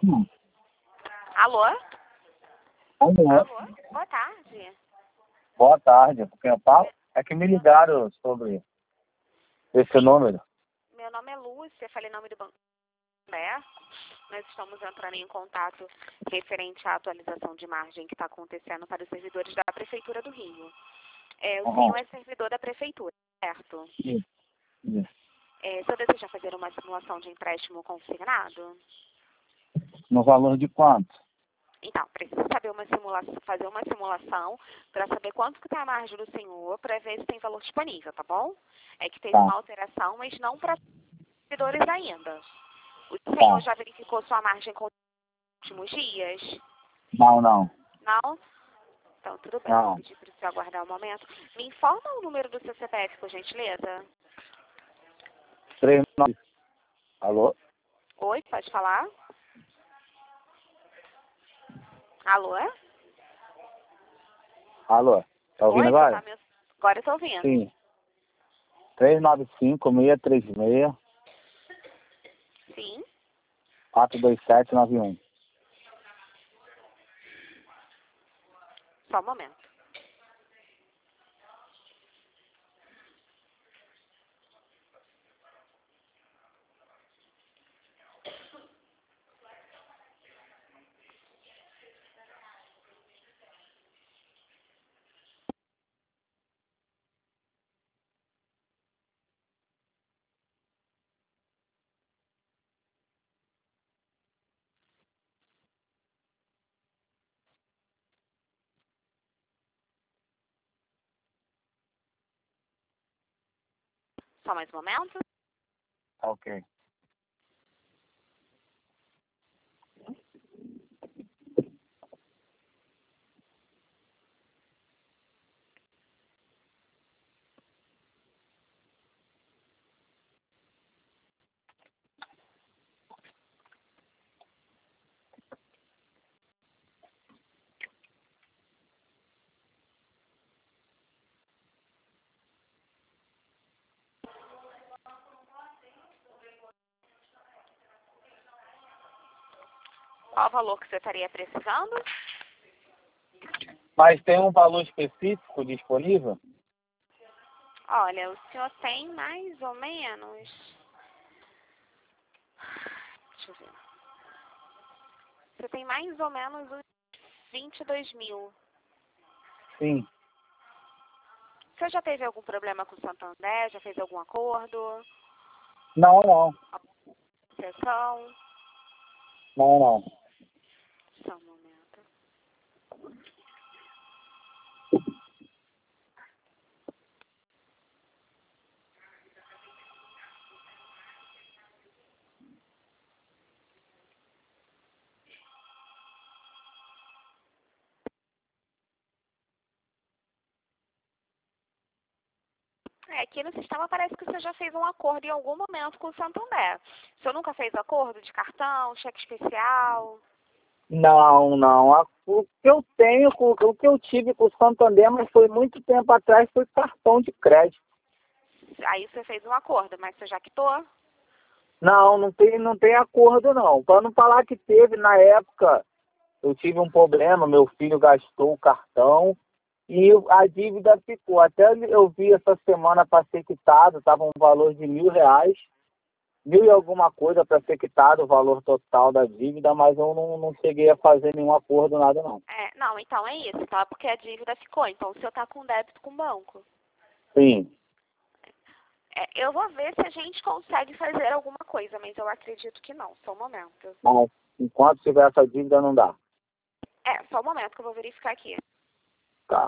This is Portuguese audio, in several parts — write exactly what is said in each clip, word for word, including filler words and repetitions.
Alô? Alô? Alô? Boa tarde. Boa tarde. Com quem eu falo? É que me ligaram sobre esse número. Meu nome é Lúcia, falei em nome do Banco Santander. Nós estamos entrando em contato referente à atualização de margem que está acontecendo para os servidores da Prefeitura do Rio. É, o Uhum. senhor é servidor da Prefeitura, certo? Isso. Isso. É, o senhor deseja fazer uma simulação de empréstimo consignado? No valor de quanto? Então, precisa saber uma simulação, fazer uma simulação para saber quanto que está a margem do senhor, para ver se tem valor disponível, tá bom? É que teve Tá. uma alteração, mas não para servidores ainda. O senhor Tá. já verificou sua margem com os últimos dias? Não, não. Não? Então, tudo bem. Vou Não. pedir para o senhor aguardar um momento. Me informa o número do seu C P F, por gentileza. Três, nove. Alô? Oi, pode falar? Alô? Alô? Tá ouvindo Oi, você agora? tá me... Agora eu estou ouvindo. Sim. três nove cinco, seis três seis, Sim. quatro dois sete nove um. Só um momento. Só mais um momento. Ok. Qual o valor que você estaria precisando? Mas tem um valor específico disponível? Olha, o senhor tem mais ou menos... Deixa eu ver. Você tem mais ou menos uns vinte e dois mil. Sim. O senhor já teve algum problema com o Santander? Já fez algum acordo? Não, não. Sessão? Não, não. Só um momento. É, aqui no sistema parece que o senhor já fez um acordo em algum momento com o Santander. O senhor nunca fez acordo de cartão, cheque especial? Não, não. A- O que eu tenho, com- o que eu tive com o Santander, mas foi muito tempo atrás, foi cartão de crédito. Aí você fez um acordo, mas você já quitou? Não, não tem, não tem acordo não. Para não falar que teve na época, eu tive um problema, meu filho gastou o cartão e a dívida ficou. Até eu vi essa semana para ser quitado, estava um valor de mil reais, mil e alguma coisa para ser quitado o valor total da dívida, mas eu não, não cheguei a fazer nenhum acordo, nada não. É, não, então é isso, tá? Porque a dívida ficou. Então o senhor tá com débito com o banco. Sim. É, eu vou ver se a gente consegue fazer alguma coisa, mas eu acredito que não. Só um momento. Mas enquanto tiver essa dívida não dá. É, só um momento que eu vou verificar aqui. Tá.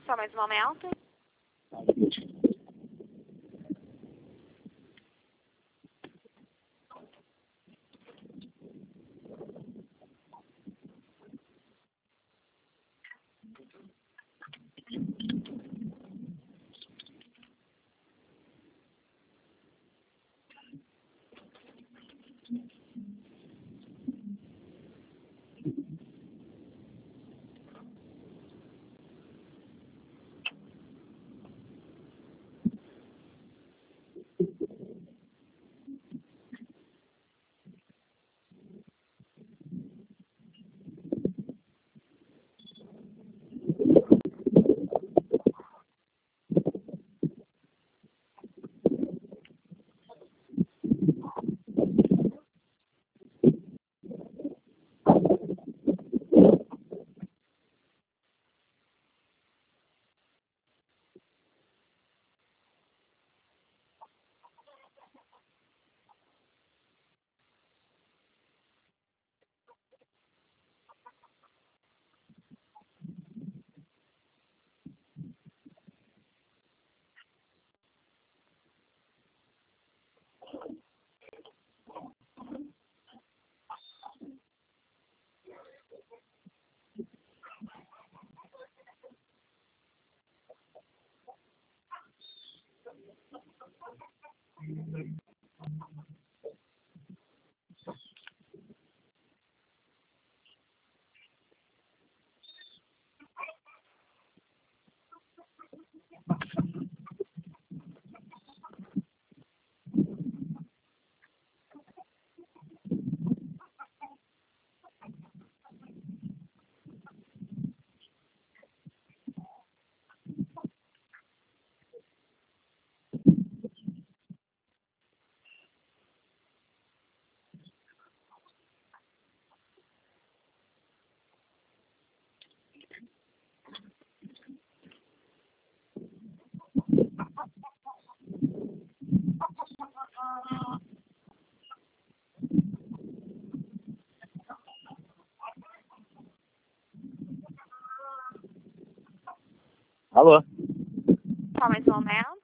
Só mais um momento. Alô? Só mais um momento.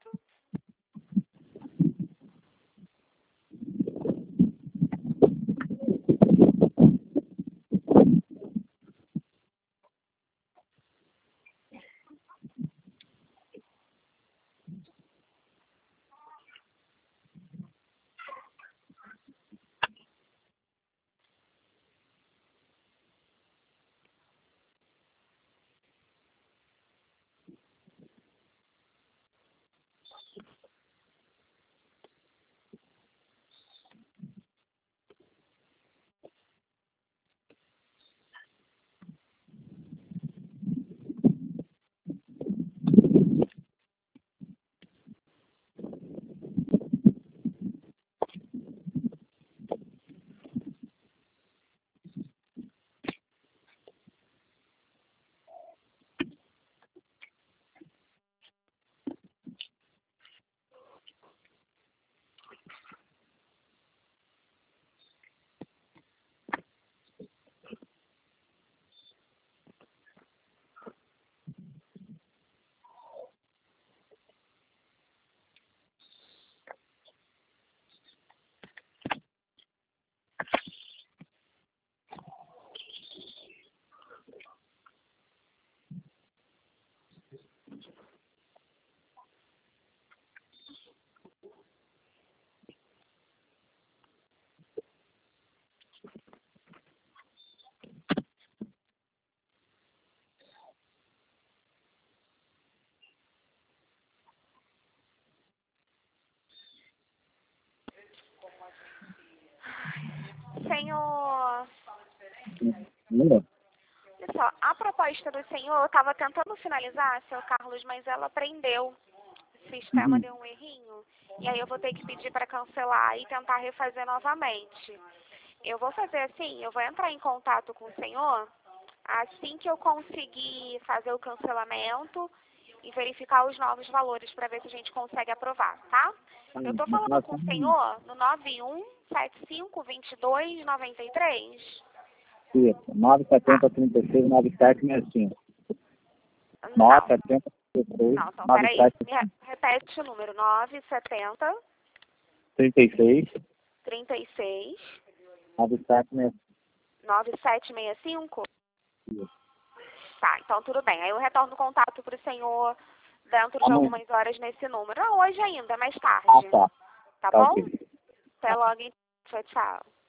Senhor, Alô? olha só, a proposta do senhor, eu estava tentando finalizar, seu Carlos, mas ela prendeu. O sistema Uhum. deu um errinho. E aí eu vou ter que pedir para cancelar e tentar refazer novamente. Eu vou fazer assim, eu vou entrar em contato com o senhor assim que eu conseguir fazer o cancelamento e verificar os novos valores para ver se a gente consegue aprovar, tá? Eu estou falando com o senhor no nove um sete cinco, dois dois, nove três. Isso, nove sete zero, trinta e seis, nove sete seis cinco. Não, nove sete zero Não, então, peraí. Me re- repete o número nove setenta, trinta e seis, trinta e seis, nove sete seis. nove sete seis cinco. Tá, então tudo bem. Aí eu retorno o contato para o senhor dentro de Amanhã. algumas horas nesse número. Não, hoje ainda, mais tarde. Ah, tá. Tá Tá, bom? ok. Até logo. Tchau, tchau.